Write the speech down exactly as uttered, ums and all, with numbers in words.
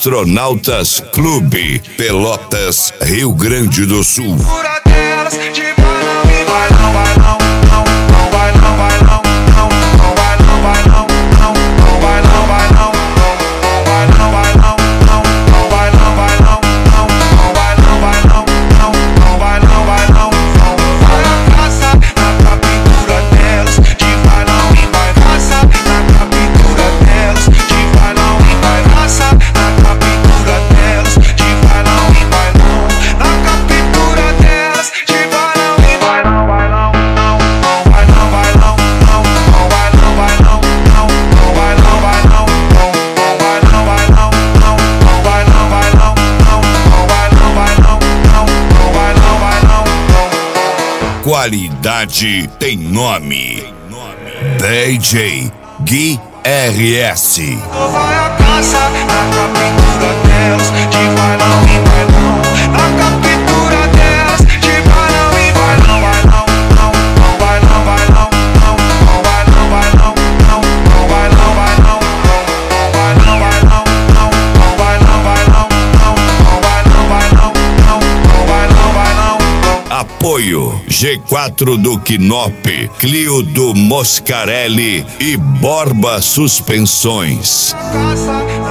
Astronautas Clube, Pelotas, Rio Grande do Sul. Qualidade tem nome. D J Gui R S. Vai a caça na captura delas, de vai não e vai não. Na captura delas, de vai não e vai não. Vai não, não, não vai não, vai não, não, não vai não, vai não, não, não vai não, vai não, vai não, vai não, não, não vai não, vai não, não, não vai não, vai não, não, não vai não, vai não. Apoio G quatro do Quinop, Clio do Moscarelli e Borba Suspensões. Caça